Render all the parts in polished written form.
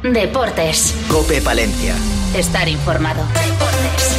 Deportes. COPE Palencia. Estar informado. Deportes.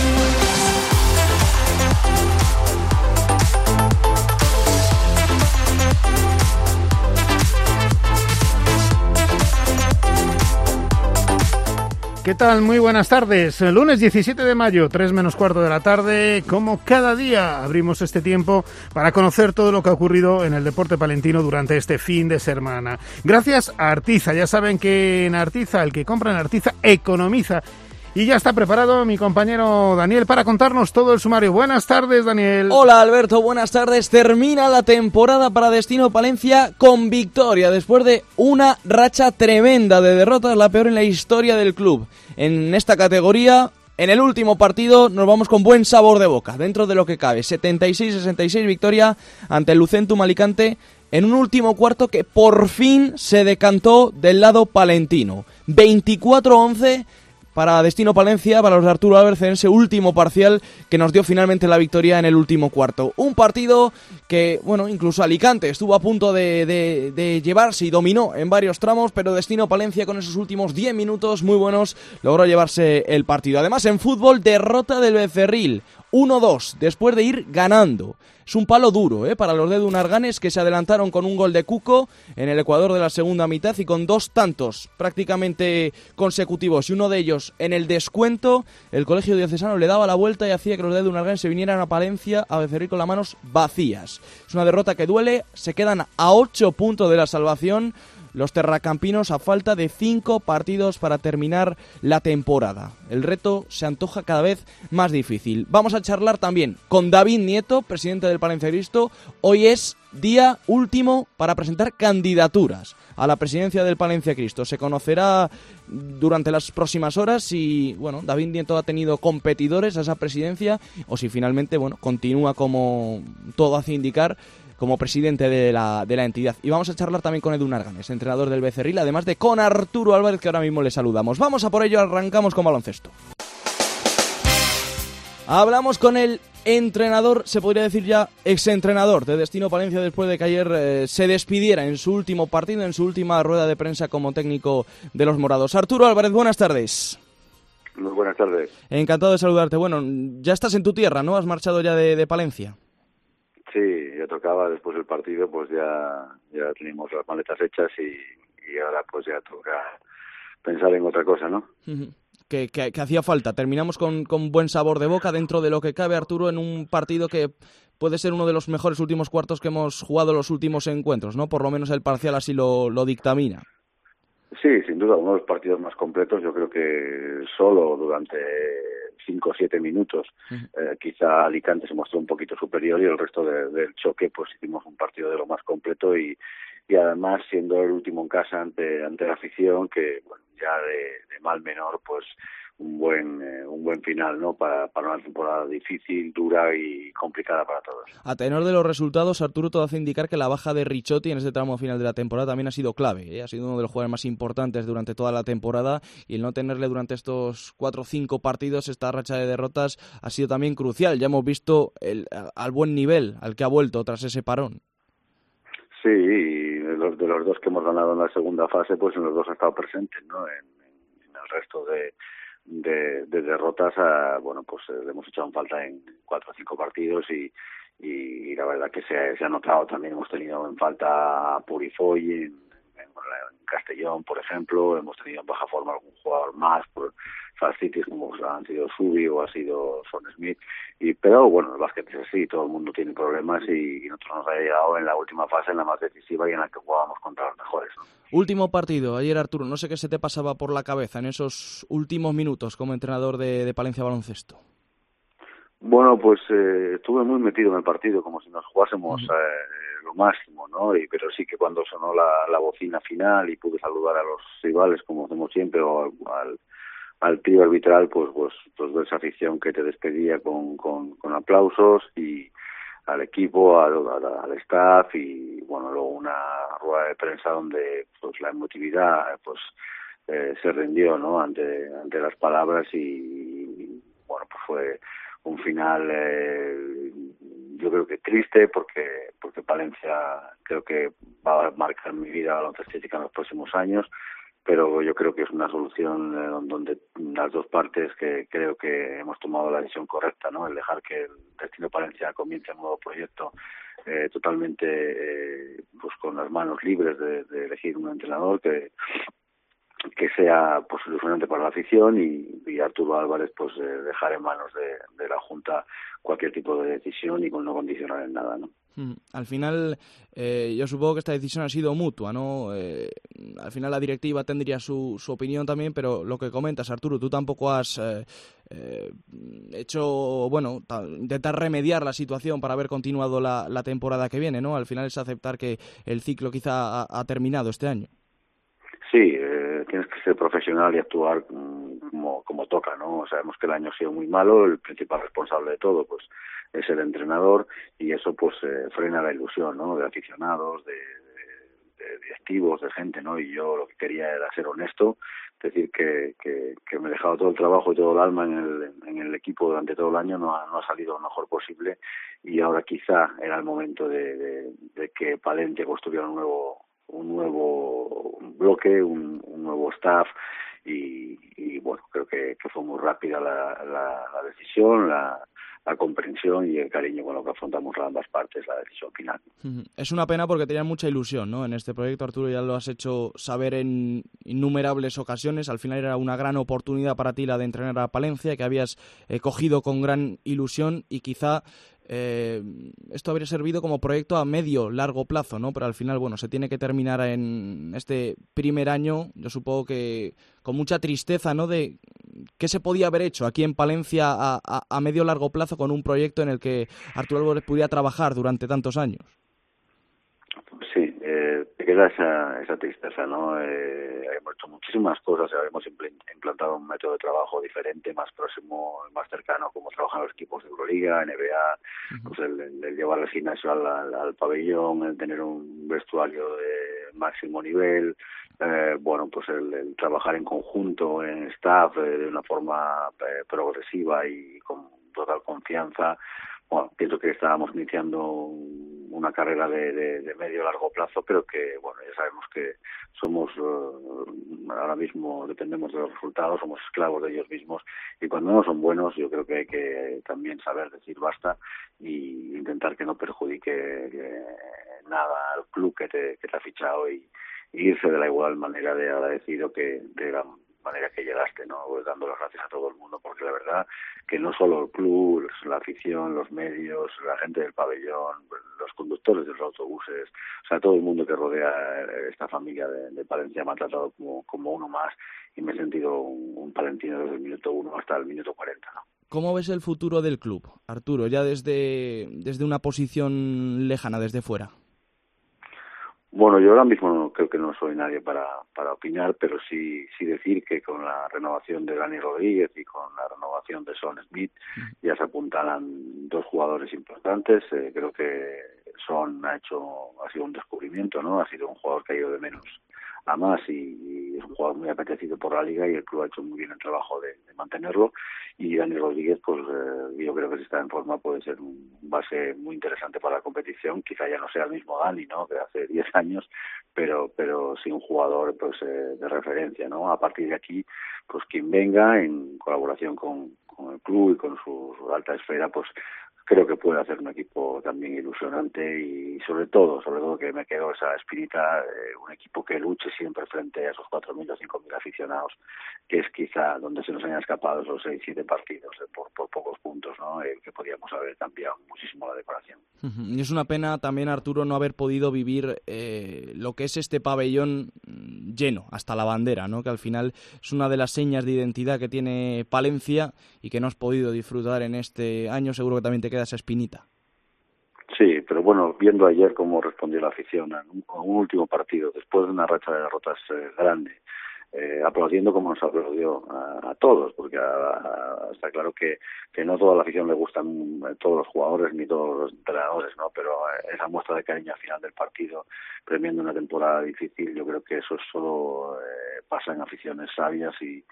¿Qué tal? Muy buenas tardes. Lunes 17 de mayo, 3 menos cuarto de la tarde. Como cada día abrimos este tiempo para conocer todo lo que ha ocurrido en el deporte palentino durante este fin de semana. Gracias a Artiza. Ya saben que en Artiza, el que compra en Artiza economiza. Y ya está preparado mi compañero Daniel para contarnos todo el sumario. Buenas tardes, Daniel. Hola, Alberto. Buenas tardes. Termina la temporada para Destino Palencia con victoria después de una racha tremenda de derrotas, la peor en la historia del club. En esta categoría, en el último partido, nos vamos con buen sabor de boca, dentro de lo que cabe. 76-66 victoria ante el Lucentum Alicante en un último cuarto que por fin se decantó del lado palentino. 24-11 para Destino Palencia, para los de Arturo Álvarez en ese último parcial que nos dio finalmente la victoria en el último cuarto. Un partido que, bueno, incluso Alicante estuvo a punto de llevarse y dominó en varios tramos, pero Destino Palencia con esos últimos 10 minutos muy buenos logró llevarse el partido. Además, en fútbol, derrota del Becerril. 1-2, después de ir ganando. Es un palo duro para los de Dunarganes, que se adelantaron con un gol de Cuco en el Ecuador de la segunda mitad y con dos tantos prácticamente consecutivos y uno de ellos en el descuento. El Colegio Diocesano le daba la vuelta y hacía que los de Dunarganes se vinieran a Palencia a Becerril con las manos vacías. Es una derrota que duele, se quedan a 8 puntos de la salvación los terracampinos a falta de 5 partidos para terminar la temporada. El reto se antoja cada vez más difícil. Vamos a charlar también con David Nieto, presidente del Palencia Cristo. Hoy es día último para presentar candidaturas a la presidencia del Palencia Cristo. Se conocerá durante las próximas horas si, bueno, David Nieto ha tenido competidores a esa presidencia o si finalmente, bueno, continúa como todo hace indicar como presidente de la entidad. Y vamos a charlar también con Edu Narganes, entrenador del Becerril, además de con Arturo Álvarez, que ahora mismo le saludamos. Vamos a por ello, arrancamos con baloncesto. Hablamos con el entrenador, se podría decir ya exentrenador de Destino Palencia, después de que ayer se despidiera en su último partido, en su última rueda de prensa como técnico de los morados. Arturo Álvarez, buenas tardes. Muy buenas tardes. Encantado de saludarte. Bueno, ya estás en tu tierra, ¿no? ¿Has marchado ya de Palencia? Sí, ya tocaba después del partido, pues ya teníamos las maletas hechas y ahora pues ya toca pensar en otra cosa, ¿no? Que hacía falta. Terminamos con buen sabor de boca dentro de lo que cabe, Arturo, en un partido que puede ser uno de los mejores últimos cuartos que hemos jugado los últimos encuentros, ¿no? Por lo menos el parcial así lo dictamina. Sí, sin duda, uno de los partidos más completos. Yo creo que solo durante 5 o 7 minutos quizá Alicante se mostró un poquito superior y el resto del choque pues hicimos un partido de lo más completo y además siendo el último en casa ante la afición, que bueno, ya de mal menor, pues un buen final, ¿no? Para una temporada difícil, dura y complicada para todos. A tenor de los resultados, Arturo, todo hace indicar que la baja de Ricciotti en este tramo final de la temporada también ha sido clave, Ha sido uno de los jugadores más importantes durante toda la temporada y el no tenerle durante estos 4 o 5 partidos, esta racha de derrotas, ha sido también crucial. Ya hemos visto al buen nivel al que ha vuelto tras ese parón. Sí, y de los dos que hemos ganado en la segunda fase, pues en los dos ha estado presente, ¿no? En el resto de derrotas, bueno, pues le hemos echado en falta en 4 o 5 partidos y la verdad que se ha notado. También hemos tenido en falta a Purifoy en Castellón, por ejemplo. Hemos tenido en baja forma algún jugador más por Falcitis, como han sido Subi o ha sido Son Smith, pero bueno, el básquet es así, todo el mundo tiene problemas y nosotros nos ha llegado en la última fase, en la más decisiva y en la que jugábamos contra los mejores, ¿no? Último partido, ayer, Arturo, no sé qué se te pasaba por la cabeza en esos últimos minutos como entrenador de Palencia Baloncesto. Bueno, pues estuve muy metido en el partido, como si nos jugásemos lo máximo, ¿no? Pero sí que cuando sonó la bocina final y pude saludar a los rivales, como hacemos siempre, o al trío arbitral, pues ves esa afición que te despedía con aplausos, y al equipo, al staff, y bueno, luego una rueda de prensa donde pues la emotividad pues se rindió, ¿no? ante las palabras y bueno, pues fue un final yo creo que triste porque Palencia creo que va a marcar mi vida baloncestística en los próximos años. pero yo creo que es una solución donde las dos partes, que creo que hemos tomado la decisión correcta, ¿no? El dejar que el Destino Palencia comience un nuevo proyecto totalmente pues con las manos libres de elegir un entrenador que sea pues ilusionante para la afición, y Arturo Álvarez pues dejar en manos de la Junta cualquier tipo de decisión y con no condicionar en nada, ¿no? Al final, yo supongo que esta decisión ha sido mutua, ¿no? Al final la directiva tendría su opinión también, pero lo que comentas, Arturo, tú tampoco has hecho, bueno, intentar remediar la situación para haber continuado la temporada que viene, ¿no? Al final es aceptar que el ciclo quizá ha terminado este año. Sí, tienes que ser profesional y actuar como toca, ¿no? Sabemos que el año ha sido muy malo, el principal responsable de todo pues es el entrenador, y eso pues frena la ilusión, ¿no? De aficionados, de directivos, de gente, ¿no? Y yo lo que quería era ser honesto, decir que me he dejado todo el trabajo y todo el alma en el equipo durante todo el año, no ha salido lo mejor posible, y ahora quizá era el momento de que Palencia construya un nuevo bloque, un nuevo staff, y bueno, creo que fue muy rápida la decisión, la comprensión y el cariño con lo que afrontamos ambas partes la decisión final. Es una pena porque tenías mucha ilusión, ¿no? En este proyecto, Arturo, ya lo has hecho saber en innumerables ocasiones. Al final era una gran oportunidad para ti la de entrenar a Palencia, que habías cogido con gran ilusión, y quizá esto habría servido como proyecto a medio, largo plazo, ¿no? Pero al final, bueno, se tiene que terminar en este primer año, yo supongo que con mucha tristeza, ¿no? De qué se podía haber hecho aquí en Palencia a medio, largo plazo con un proyecto en el que Arturo Álvarez pudiera trabajar durante tantos años. Sí, te queda esa tristeza, ¿no? Hemos hecho muchísimas cosas, hemos implantado un método de trabajo diferente, más próximo, más cercano, como trabajan los equipos de Euroliga, NBA, pues el llevar el gimnasio al pabellón, el tener un vestuario de máximo nivel, bueno, pues el trabajar en conjunto, en staff, de una forma progresiva y con total confianza. Bueno, pienso que estábamos iniciando una carrera de medio a largo plazo, pero que, bueno, ya sabemos que somos, ahora mismo dependemos de los resultados, somos esclavos de ellos mismos, y cuando no son buenos yo creo que hay que también saber decir basta y intentar que no perjudique nada al club que te ha fichado, y irse de la igual manera de agradecido que de la manera que llegaste, ¿no? Pues dando las gracias a todo el mundo, porque la verdad que no solo el club, la afición, los medios, la gente del pabellón, los conductores de los autobuses, o sea, todo el mundo que rodea esta familia de Palencia me ha tratado como uno más, y me he sentido un palentino desde el minuto 1 hasta el minuto 40, ¿no? ¿Cómo ves el futuro del club, Arturo, ya desde una posición lejana, desde fuera? Bueno, yo ahora mismo creo que no soy nadie para opinar, pero sí decir que con la renovación de Dani Rodríguez y con la renovación de Son Smith ya se apuntalan dos jugadores importantes. Creo que Son ha sido un descubrimiento, ¿no? Ha sido un jugador que ha ido de menos a más, y es un jugador muy apetecido por la liga, y el club ha hecho muy bien el trabajo de mantenerlo. Y Dani Rodríguez, pues yo creo que si está en forma puede ser un base muy interesante para la competición. Quizá ya no sea el mismo Dani, ¿no?, que hace 10 años, pero sí un jugador pues de referencia, ¿no? A partir de aquí, pues quien venga en colaboración con el club y con su alta esfera, pues creo que puede hacer un equipo también ilusionante, y sobre todo que me quedó esa espinita, un equipo que luche siempre frente a esos 4.000 o 5.000 aficionados, que es quizá donde se nos han escapado esos 6-7 partidos por pocos puntos, ¿no? Que podíamos haber cambiado muchísimo la decoración. Y es una pena también, Arturo, no haber podido vivir lo que es este pabellón lleno, hasta la bandera, ¿no? Que al final es una de las señas de identidad que tiene Palencia y que no has podido disfrutar en este año. Seguro que también te queda esa espinita. Sí, pero bueno, viendo ayer cómo respondió la afición a un último partido, después de una racha de derrotas grande, aplaudiendo como nos aplaudió a todos, porque está claro que no toda la afición le gustan todos los jugadores ni todos los entrenadores, ¿no? Pero esa muestra de cariño al final del partido, premiando una temporada difícil, yo creo que eso solo pasa en aficiones sabias, y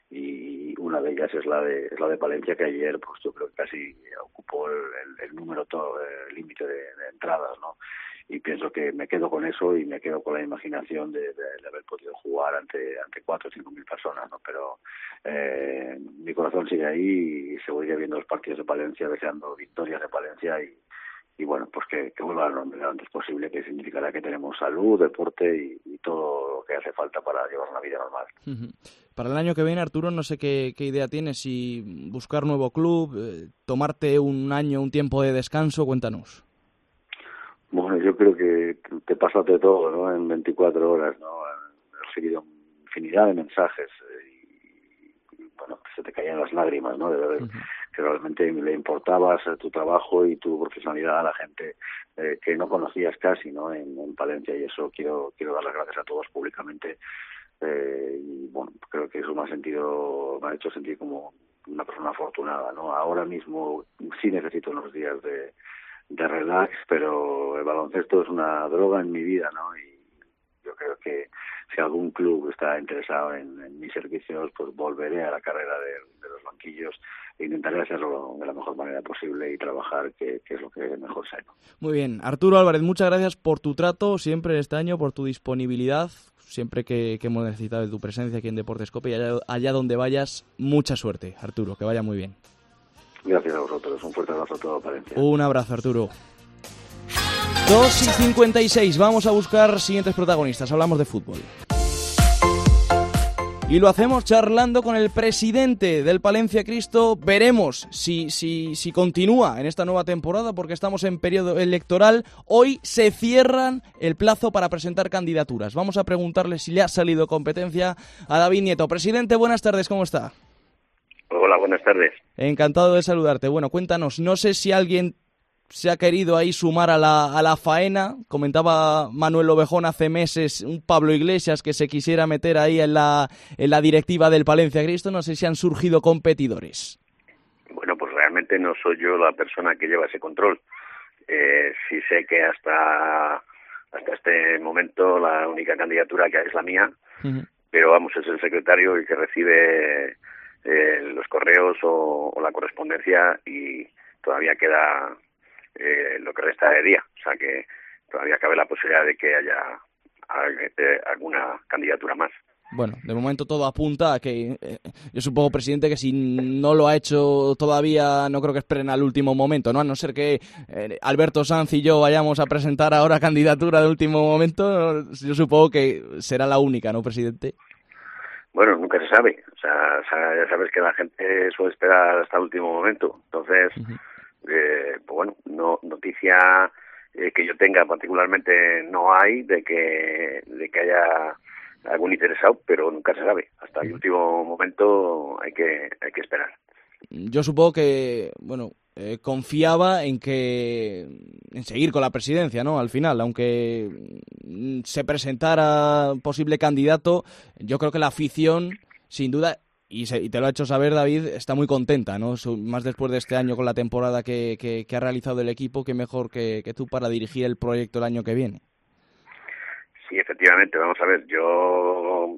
y una de ellas es la de Palencia, que ayer pues yo creo que casi ocupó el número todo, el límite de entradas, ¿no? Y pienso que me quedo con eso y me quedo con la imaginación de haber podido jugar ante 4 o 5 mil personas, ¿no? Pero mi corazón sigue ahí y seguiré viendo los partidos de Palencia, deseando victorias de Palencia y bueno, pues que vuelva al nombre lo antes posible, que significará que tenemos salud, deporte y todo lo que hace falta para llevar una vida normal. Para el año que viene, Arturo, no sé qué idea tienes, si buscar nuevo club, tomarte un tiempo de descanso, cuéntanos. Bueno, yo creo que te pasas de todo, ¿no? En 24 horas, ¿no? He recibido infinidad de mensajes y bueno, se te caían las lágrimas, ¿no? De ver que realmente le importabas tu trabajo y tu profesionalidad a la gente que no conocías casi, ¿no? En Palencia, y eso quiero dar las gracias a todos públicamente. Y bueno, creo que eso me ha hecho sentir como una persona afortunada, ¿no? Ahora mismo sí necesito unos días de relax, pero el baloncesto es una droga en mi vida, ¿no? Y yo creo que si algún club está interesado en mis servicios, pues volveré a la carrera de los banquillos e intentaré hacerlo de la mejor manera posible y trabajar, que es lo que mejor sé, ¿no? Muy bien. Arturo Álvarez, muchas gracias por tu trato siempre este año, por tu disponibilidad, siempre que hemos necesitado de tu presencia aquí en Deportes COPE, y allá donde vayas, mucha suerte, Arturo, que vaya muy bien. Gracias a vosotros, un fuerte abrazo a todo Palencia. Un abrazo, Arturo. 2:56, vamos a buscar siguientes protagonistas, hablamos de fútbol. Y lo hacemos charlando con el presidente del Palencia Cristo. Veremos si continúa en esta nueva temporada, porque estamos en periodo electoral. Hoy se cierran el plazo para presentar candidaturas. Vamos a preguntarle si le ha salido competencia a David Nieto. Presidente, buenas tardes, ¿cómo está? Hola, buenas tardes. Encantado de saludarte. Bueno, cuéntanos, no sé si alguien se ha querido ahí sumar a la faena. Comentaba Manuel Ovejón hace meses, un Pablo Iglesias que se quisiera meter ahí en la directiva del Palencia Cristo. No sé si han surgido competidores. Bueno, pues realmente no soy yo la persona que lleva ese control. Sí sé que hasta este momento la única candidatura que hay es la mía, pero vamos, es el secretario el que recibe los correos o la correspondencia, y todavía queda lo que resta de día, o sea que todavía cabe la posibilidad de que haya alguna candidatura más. Bueno, de momento todo apunta a que, yo supongo, presidente, que si no lo ha hecho todavía, no creo que esperen al último momento, ¿no? A no ser que Alberto Sanz y yo vayamos a presentar ahora candidatura de último momento, yo supongo que será la única, ¿no, presidente? Bueno, nunca se sabe, o sea, ya sabes que la gente suele esperar hasta el último momento, entonces, pues bueno, noticia que yo tenga particularmente no hay de que haya algún interesado, pero nunca se sabe, hasta el último momento hay que esperar. Yo supongo que, bueno, confiaba en seguir con la presidencia, ¿no? Al final, aunque se presentara posible candidato, yo creo que la afición, sin duda, y te lo ha hecho saber David, está muy contenta, ¿no? Más después de este año con la temporada que ha realizado el equipo, que mejor que tú para dirigir el proyecto el año que viene. Sí, efectivamente, vamos a ver, yo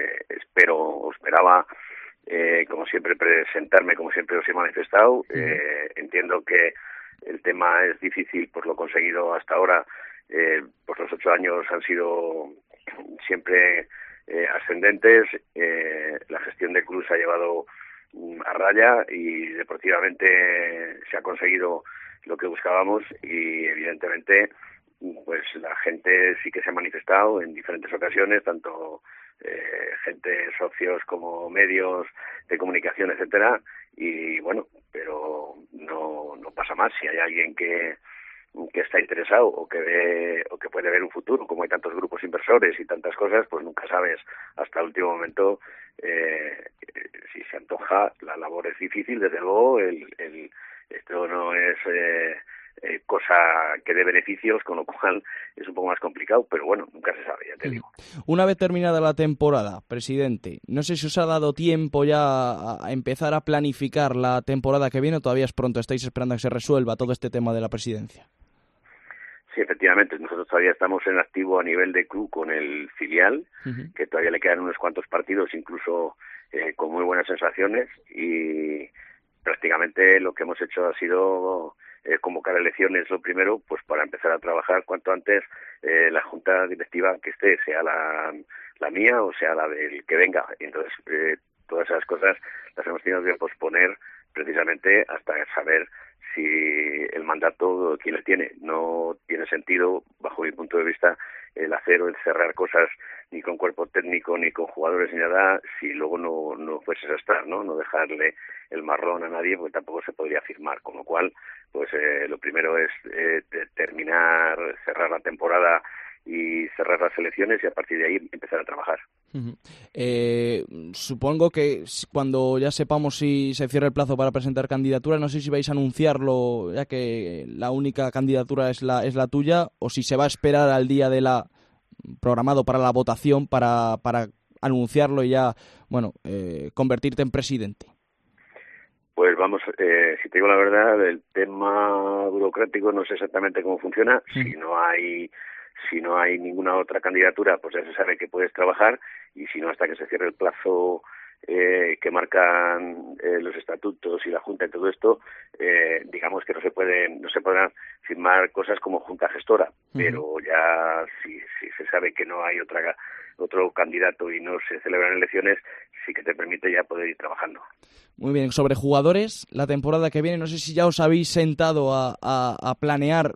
esperaba, como siempre, presentarme como siempre os he manifestado. Entiendo que el tema es difícil por lo conseguido hasta ahora, pues los 8 años han sido siempre ascendentes, la gestión del club se ha llevado a raya y deportivamente se ha conseguido lo que buscábamos, y evidentemente pues la gente sí que se ha manifestado en diferentes ocasiones, tanto gente, socios como medios de comunicación, etcétera, y bueno, pero no pasa más. Si hay alguien que está interesado o que puede ver un futuro, como hay tantos grupos inversores y tantas cosas, pues nunca sabes hasta el último momento si se antoja. La labor es difícil, desde luego, esto no es cosa que dé beneficios, con lo cual es un poco más complicado, pero bueno, nunca se sabe, ya te digo. Una vez terminada la temporada, presidente, no sé si os ha dado tiempo ya a empezar a planificar la temporada que viene, o todavía es pronto, estáis esperando a que se resuelva todo este tema de la presidencia. Sí, efectivamente. Nosotros todavía estamos en activo a nivel de club con el filial, que todavía le quedan unos cuantos partidos, incluso con muy buenas sensaciones, y prácticamente lo que hemos hecho ha sido convocar elecciones, lo primero, pues para empezar a trabajar cuanto antes la junta directiva que esté, sea la mía o sea la del que venga. Entonces, todas esas cosas las hemos tenido que posponer precisamente hasta saber si el mandato quién le tiene. No tiene sentido, bajo mi punto de vista, el hacer o el cerrar cosas ni con cuerpo técnico ni con jugadores ni nada si luego no fueses a estar, no dejarle el marrón a nadie, porque tampoco se podría firmar, con lo cual pues lo primero es terminar, cerrar la temporada y cerrar las elecciones y a partir de ahí empezar a trabajar. Supongo que cuando ya sepamos si se cierra el plazo para presentar candidaturas, no sé si vais a anunciarlo, ya que la única candidatura es la tuya, o si se va a esperar al día de la programado para la votación para anunciarlo y ya, convertirte en presidente. Pues vamos, si te digo la verdad, el tema burocrático no sé exactamente cómo funciona. Si no hay ninguna otra candidatura, pues ya se sabe que puedes trabajar, y si no, hasta que se cierre el plazo que marcan los estatutos y la Junta y todo esto, digamos que no se podrán firmar cosas como Junta Gestora, pero ya si se sabe que no hay otro candidato y no se celebran elecciones, sí que te permite ya poder ir trabajando. Muy bien, sobre jugadores, la temporada que viene, no sé si ya os habéis sentado a planear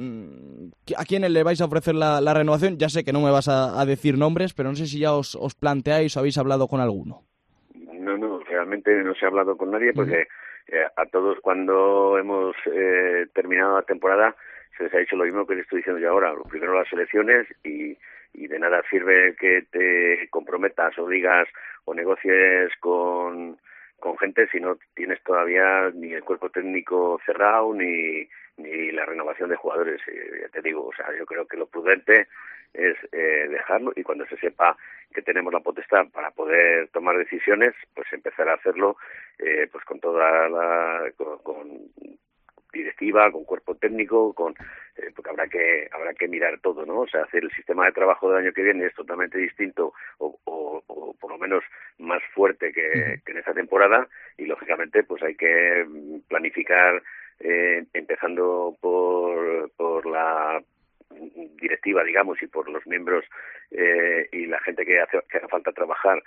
a quiénes le vais a ofrecer la renovación. Ya sé que no me vas a decir nombres, pero no sé si ya os planteáis o habéis hablado con alguno. No, realmente no se ha hablado con nadie, porque a todos cuando hemos terminado la temporada se les ha dicho lo mismo que les estoy diciendo yo ahora. Lo primero las elecciones, y de nada sirve que te comprometas o digas o negocies con gente si no tienes todavía ni el cuerpo técnico cerrado ni la renovación de jugadores. Ya te digo, o sea, yo creo que lo prudente es dejarlo, y cuando se sepa que tenemos la potestad para poder tomar decisiones, pues empezar a hacerlo pues con toda con directiva, con cuerpo técnico, porque habrá que mirar todo, ¿no? O sea, hacer el sistema de trabajo del año que viene es totalmente distinto o por lo menos más fuerte que en esta temporada, y lógicamente pues hay que planificar empezando por la directiva, digamos, y por los miembros y la gente que haga falta trabajar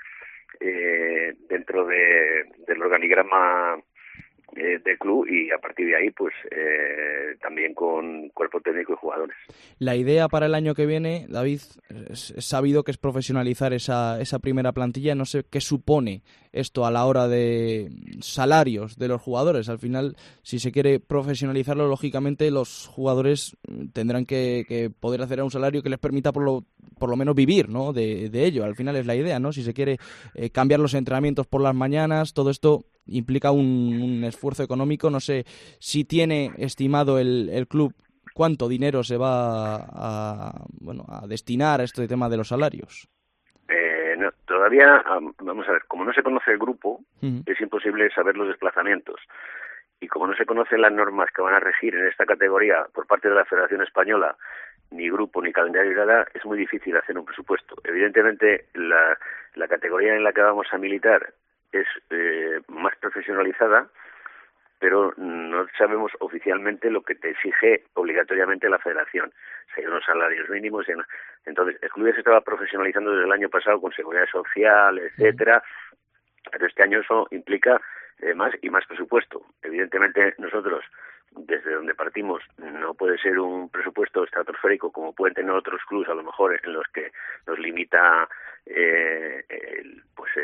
dentro del organigrama del club, y a partir de ahí pues también con cuerpo técnico y jugadores. La idea para el año que viene, David, es sabido que es profesionalizar esa primera plantilla. No sé qué supone esto a la hora de salarios de los jugadores. Al final, si se quiere profesionalizarlo, lógicamente los jugadores tendrán que poder hacer un salario que les permita por lo menos vivir, ¿no? de ello. Al final es la idea, ¿no? Si se quiere cambiar los entrenamientos por las mañanas, todo esto implica un esfuerzo económico. No sé si tiene estimado el club cuánto dinero se va a destinar a este tema de los salarios. No, todavía, vamos a ver, como no se conoce el grupo, es imposible saber los desplazamientos. Y como no se conocen las normas que van a regir en esta categoría por parte de la Federación Española, ni grupo, ni calendario, ni nada, es muy difícil hacer un presupuesto. Evidentemente, la categoría en la que vamos a militar es más profesionalizada, pero no sabemos oficialmente lo que te exige obligatoriamente la Federación. O sea, hay unos salarios mínimos. Entonces, el club ya se estaba profesionalizando desde el año pasado con seguridad social, etcétera, pero este año eso implica más y más presupuesto. Evidentemente, nosotros, desde donde partimos, no puede ser un presupuesto estratosférico como pueden tener otros clubes, a lo mejor, en los que nos limita el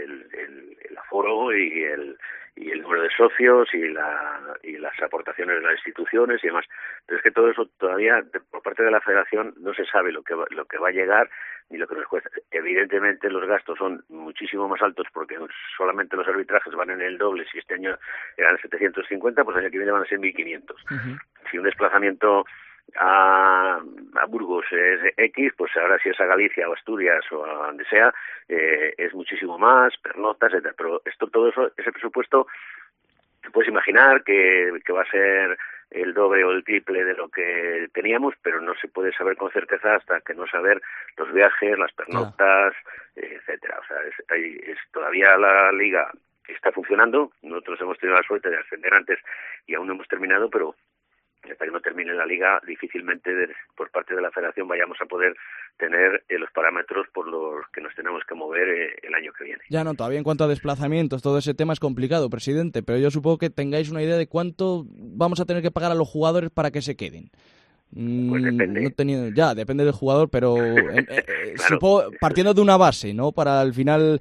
aforo y el número de socios y las aportaciones de las instituciones y demás. Pero es que todo eso todavía por parte de la Federación no se sabe lo que va a llegar ni lo que nos cuesta. Evidentemente los gastos son muchísimo más altos porque solamente los arbitrajes van en el doble. Si este año eran 750, pues el año que viene van a ser 1.500. Si un desplazamiento a Burgos es X, pues ahora si es a Galicia o Asturias o a donde sea, es muchísimo más, pernotas, etcétera. Pero todo eso, ese presupuesto, te puedes imaginar que va a ser el doble o el triple de lo que teníamos, pero no se puede saber con certeza hasta que no saber los viajes, las pernoctas, etcétera. O sea, todavía la liga está funcionando. Nosotros hemos tenido la suerte de ascender antes y aún no hemos terminado, pero hasta que no termine la liga, difícilmente por parte de la federación vayamos a poder tener los parámetros por los que nos tenemos que mover el año que viene. Ya no, todavía en cuanto a desplazamientos, todo ese tema es complicado, presidente, pero yo supongo que tengáis una idea de cuánto vamos a tener que pagar a los jugadores para que se queden. Pues depende. Depende del jugador, pero claro. supongo, partiendo de una base, ¿no? Para al final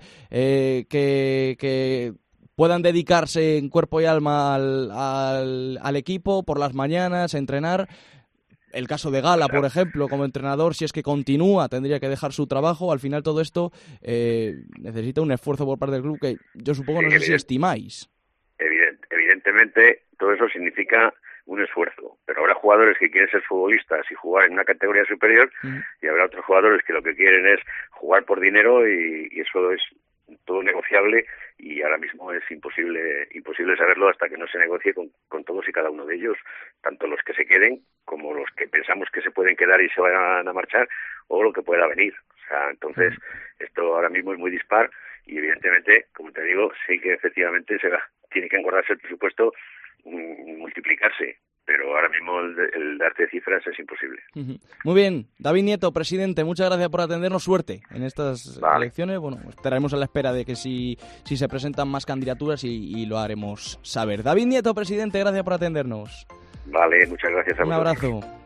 que puedan dedicarse en cuerpo y alma al equipo por las mañanas, a entrenar. El caso de Gala, por ejemplo, como entrenador, si es que continúa, tendría que dejar su trabajo. Al final todo esto necesita un esfuerzo por parte del club que yo supongo, no sé si estimáis. Evidentemente, todo eso significa un esfuerzo, pero habrá jugadores que quieren ser futbolistas y jugar en una categoría superior, y habrá otros jugadores que lo que quieren es jugar por dinero, y eso es todo negociable, y ahora mismo es imposible saberlo hasta que no se negocie con todos y cada uno de ellos, tanto los que se queden como los que pensamos que se pueden quedar y se van a marchar, o lo que pueda venir. O sea, entonces esto ahora mismo es muy dispar, y evidentemente, como te digo, sí que efectivamente tiene que engordarse el presupuesto, multiplicarse, pero ahora mismo el darte cifras es imposible. Muy bien, David Nieto, presidente, muchas gracias por atendernos. Suerte en estas elecciones. Bueno, estaremos a la espera de que si se presentan más candidaturas y lo haremos saber. David Nieto, presidente, gracias por atendernos. Vale, muchas gracias a vosotros. Un abrazo.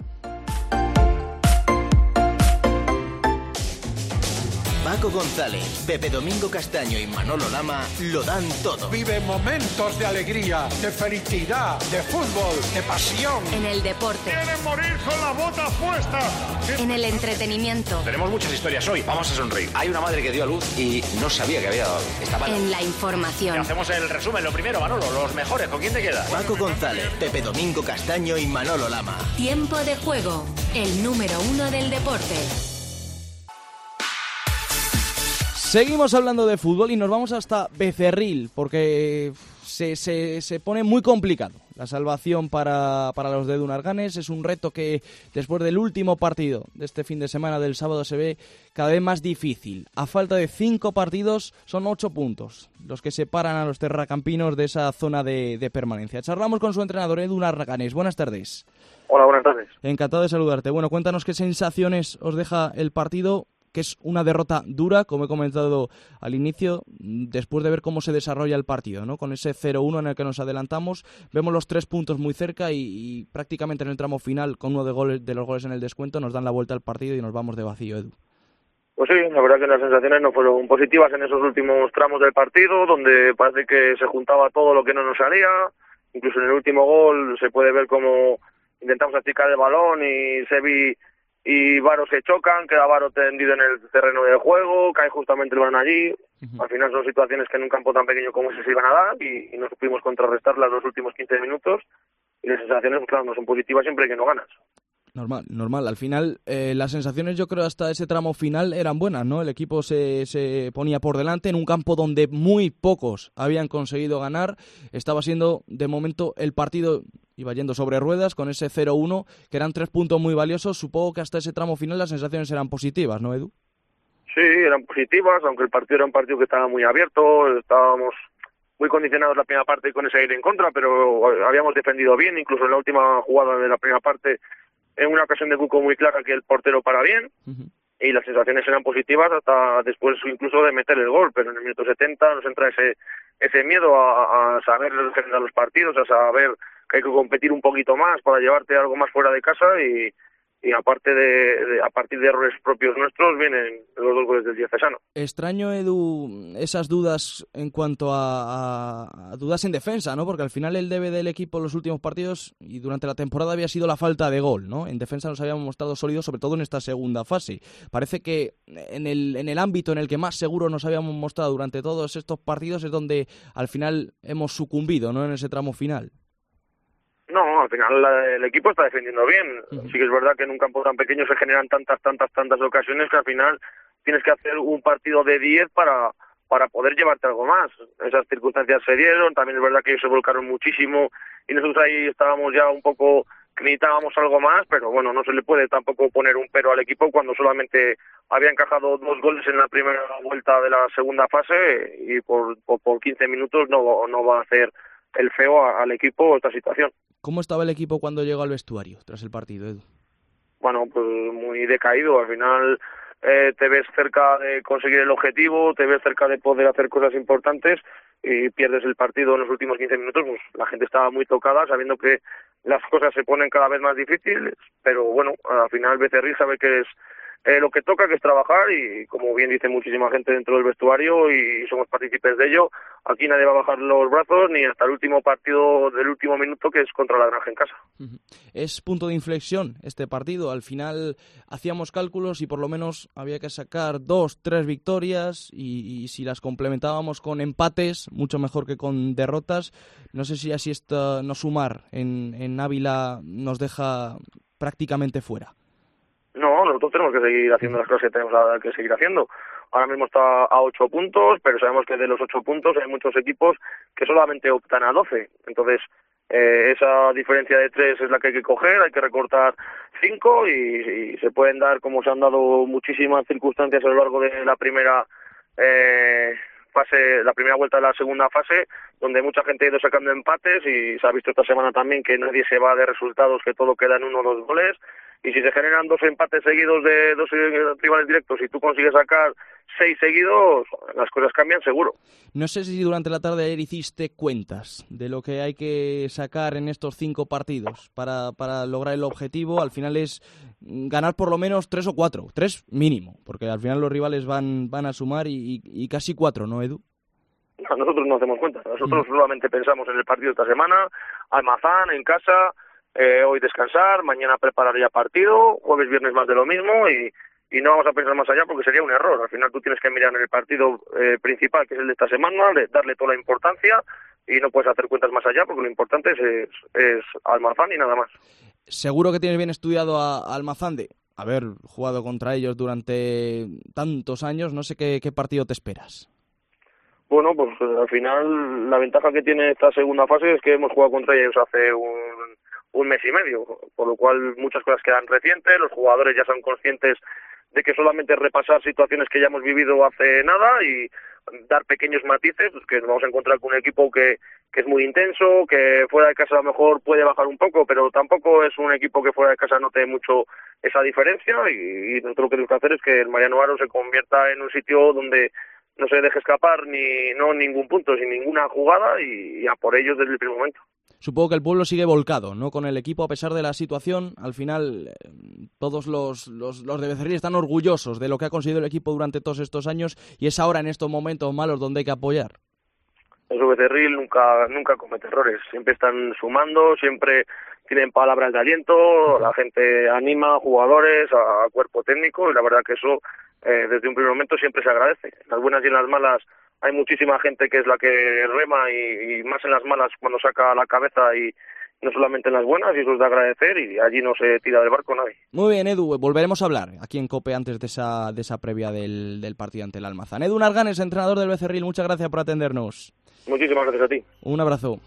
Paco González, Pepe Domingo Castaño y Manolo Lama lo dan todo. Vive momentos de alegría, de felicidad, de fútbol, de pasión. En el deporte. ¡Quieren morir con la bota puesta! En el entretenimiento. Tenemos muchas historias hoy, vamos a sonreír. Hay una madre que dio a luz y no sabía que había dado. Estaba... En la información. Hacemos el resumen, lo primero, Manolo, los mejores, ¿con quién te quedas? Paco González, Pepe Domingo Castaño y Manolo Lama. Tiempo de juego, el número 1 del deporte. Seguimos hablando de fútbol y nos vamos hasta Becerril, porque se pone muy complicado. La salvación para los de Dunarganes es un reto que después del último partido de este fin de semana del sábado se ve cada vez más difícil. A falta de 5 partidos son 8 puntos los que separan a los terracampinos de esa zona de permanencia. Charlamos con su entrenador Edu Dunarganes. Buenas tardes. Hola, buenas tardes. Encantado de saludarte. Bueno, cuéntanos qué sensaciones os deja el partido, que es una derrota dura, como he comentado al inicio, después de ver cómo se desarrolla el partido, ¿no? Con ese 0-1 en el que nos adelantamos, vemos los 3 puntos muy cerca y prácticamente en el tramo final, con uno de los goles en el descuento, nos dan la vuelta al partido y nos vamos de vacío, Edu. Pues sí, la verdad que las sensaciones no fueron positivas en esos últimos tramos del partido, donde parece que se juntaba todo lo que no nos salía. Incluso en el último gol se puede ver cómo intentamos achicar el balón y Sevi y Varo se chocan, queda Varo tendido en el terreno de juego, cae justamente el balón allí. Al final son situaciones que en un campo tan pequeño como ese se iban a dar y no supimos contrarrestarlas los últimos 15 minutos, y las sensaciones, claro, no son positivas siempre que no ganas. Normal. Al final, las sensaciones yo creo hasta ese tramo final eran buenas, ¿no? El equipo se ponía por delante en un campo donde muy pocos habían conseguido ganar. Estaba siendo, de momento, el partido iba yendo sobre ruedas con ese 0-1, que eran 3 puntos muy valiosos. Supongo que hasta ese tramo final las sensaciones eran positivas, ¿no, Edu? Sí, eran positivas, aunque el partido era un partido que estaba muy abierto, estábamos muy condicionados la primera parte con ese aire en contra, pero habíamos defendido bien, incluso en la última jugada de la primera parte, en una ocasión de Cuco muy clara que el portero para bien, y las sensaciones eran positivas hasta después incluso de meter el gol, pero en el minuto 70 nos entra ese miedo a saber generar los partidos, a saber que hay que competir un poquito más para llevarte algo más fuera de casa, y aparte a partir de errores propios nuestros vienen los 2 goles del diocesano. Extraño, Edu, esas dudas en cuanto a dudas en defensa, ¿no? Porque al final el debe del equipo en los últimos partidos y durante la temporada había sido la falta de gol, ¿no? En defensa nos habíamos mostrado sólidos, sobre todo en esta segunda fase. Parece que en el ámbito en el que más seguro nos habíamos mostrado durante todos estos partidos es donde al final hemos sucumbido, ¿no? En ese tramo final. No, al final el equipo está defendiendo bien. Sí que es verdad que en un campo tan pequeño se generan tantas ocasiones que al final tienes que hacer un partido de 10 para para poder llevarte algo más. Esas circunstancias se dieron, también es verdad que ellos se volcaron muchísimo y nosotros ahí estábamos ya un poco que necesitábamos algo más, pero bueno, no se le puede tampoco poner un pero al equipo cuando solamente había encajado 2 goles en la primera vuelta de la segunda fase y por 15 minutos no va a hacer el feo al equipo esta situación. ¿Cómo estaba el equipo cuando llegó al vestuario tras el partido, Edu? Bueno, pues muy decaído. Al final te ves cerca de conseguir el objetivo, te ves cerca de poder hacer cosas importantes y pierdes el partido en los últimos 15 minutos. Pues la gente estaba muy tocada, sabiendo que las cosas se ponen cada vez más difíciles, pero bueno, al final Becerril sabe que es lo que toca, que es trabajar, y como bien dice muchísima gente dentro del vestuario y somos partícipes de ello, aquí nadie va a bajar los brazos ni hasta el último partido del último minuto, que es contra la Granja en casa. Es punto de inflexión este partido. Al final hacíamos cálculos y por lo menos había que sacar 2-3 victorias y si las complementábamos con empates, mucho mejor que con derrotas. No sé si así no sumar en Ávila nos deja prácticamente fuera. No, nosotros tenemos que seguir haciendo las cosas que tenemos que seguir haciendo. Ahora mismo está a 8 puntos, pero sabemos que de los 8 puntos hay muchos equipos que solamente optan a 12. Entonces, esa diferencia de 3 es la que hay que coger, hay que recortar 5 y se pueden dar, como se han dado muchísimas circunstancias a lo largo de la primera fase, la primera vuelta de la segunda fase, donde mucha gente ha ido sacando empates y se ha visto esta semana también que nadie se va de resultados, que todo queda en 1 o 2 goles. Y si se generan 2 empates seguidos de 2 rivales directos y tú consigues sacar 6 seguidos, las cosas cambian seguro. No sé si durante la tarde ayer hiciste cuentas de lo que hay que sacar en estos 5 partidos para lograr el objetivo. Al final es ganar por lo menos 3 o 4, 3 mínimo, porque al final los rivales van a sumar y casi 4, ¿no, Edu? No, nosotros no hacemos cuentas, nosotros solamente pensamos en el partido esta semana, Almazán, en casa. Hoy descansar, mañana preparar ya partido, jueves, viernes más de lo mismo y no vamos a pensar más allá porque sería un error. Al final tú tienes que mirar en el partido principal, que es el de esta semana, darle toda la importancia y no puedes hacer cuentas más allá porque lo importante es Almazán y nada más. Seguro que tienes bien estudiado a Almazán de haber jugado contra ellos durante tantos años. No sé qué partido te esperas. Bueno, pues al final la ventaja que tiene esta segunda fase es que hemos jugado contra ellos hace un mes y medio, por lo cual muchas cosas quedan recientes, los jugadores ya son conscientes de que solamente repasar situaciones que ya hemos vivido hace nada y dar pequeños matices, pues que nos vamos a encontrar con un equipo que es muy intenso, que fuera de casa a lo mejor puede bajar un poco, pero tampoco es un equipo que fuera de casa note mucho esa diferencia y nosotros lo que tenemos que hacer es que el Mariano Aro se convierta en un sitio donde no se deje escapar ningún punto, sin ninguna jugada y a por ellos desde el primer momento. Supongo que el pueblo sigue volcado, ¿no? Con el equipo, a pesar de la situación, al final todos los de Becerril están orgullosos de lo que ha conseguido el equipo durante todos estos años y es ahora en estos momentos malos donde hay que apoyar. Eso Becerril nunca comete errores, siempre están sumando, siempre tienen palabras de aliento, la gente anima a jugadores, a cuerpo técnico y la verdad que eso desde un primer momento siempre se agradece. En las buenas y en las malas hay muchísima gente que es la que rema y más en las malas cuando saca la cabeza y no solamente en las buenas, y eso es de agradecer y allí no se tira del barco nadie. Muy bien, Edu, volveremos a hablar aquí en COPE antes de esa previa del partido ante el Almazán. Edu Narganes, entrenador del Becerril, muchas gracias por atendernos. Muchísimas gracias a ti. Un abrazo.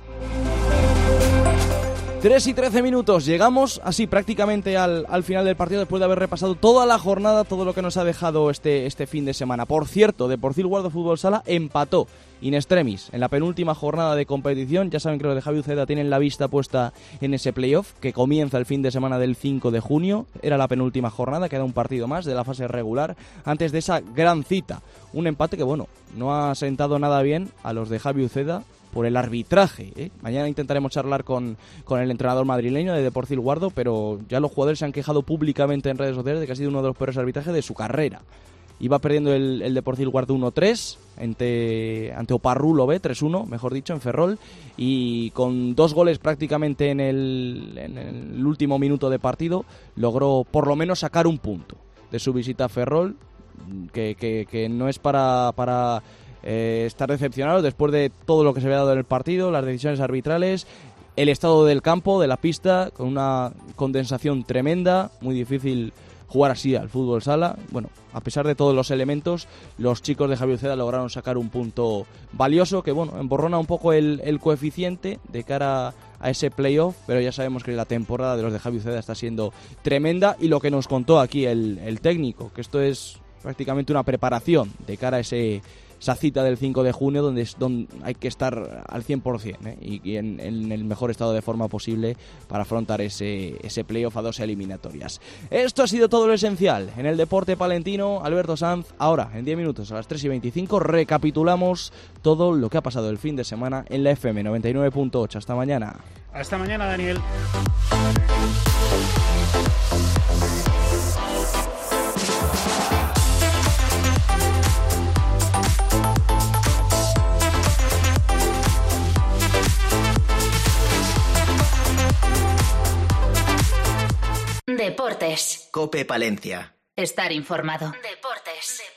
3 y 13 minutos, llegamos así prácticamente al final del partido después de haber repasado toda la jornada, todo lo que nos ha dejado este fin de semana. Por cierto, Deportivo Guardo Fútbol Sala empató in extremis en la penúltima jornada de competición. Ya saben que los de Javi Uceda tienen la vista puesta en ese playoff que comienza el fin de semana del 5 de junio. Era la penúltima jornada, queda un partido más de la fase regular antes de esa gran cita. Un empate que, bueno, no ha sentado nada bien a los de Javi Uceda por el arbitraje, ¿eh? Mañana intentaremos charlar con el entrenador madrileño de Deportivo Guardo, pero ya los jugadores se han quejado públicamente en redes sociales de que ha sido uno de los peores arbitrajes de su carrera. Iba perdiendo el Deportivo Guardo 1-3 ante Oparrulo B, 3-1, mejor dicho, en Ferrol, y con 2 goles prácticamente en el último minuto de partido logró por lo menos sacar un punto de su visita a Ferrol, que no es para estar decepcionados después de todo lo que se había dado en el partido, las decisiones arbitrales, el estado del campo, de la pista, con una condensación tremenda, muy difícil jugar así al fútbol sala. Bueno, a pesar de todos los elementos, los chicos de Javi Uceda lograron sacar un punto valioso que, bueno, emborrona un poco el coeficiente de cara a ese playoff, pero ya sabemos que la temporada de los de Javi Uceda está siendo tremenda, y lo que nos contó aquí el técnico, que esto es prácticamente una preparación de cara a esa cita del 5 de junio donde hay que estar al 100%, y en el mejor estado de forma posible para afrontar ese playoff a 2 eliminatorias. Esto ha sido todo lo esencial en el deporte palentino. Alberto Sanz, ahora en 10 minutos a las 3:25 recapitulamos todo lo que ha pasado el fin de semana en la FM 99.8. Hasta mañana. Hasta mañana, Daniel. Deportes. COPE Palencia. Estar informado. Deportes.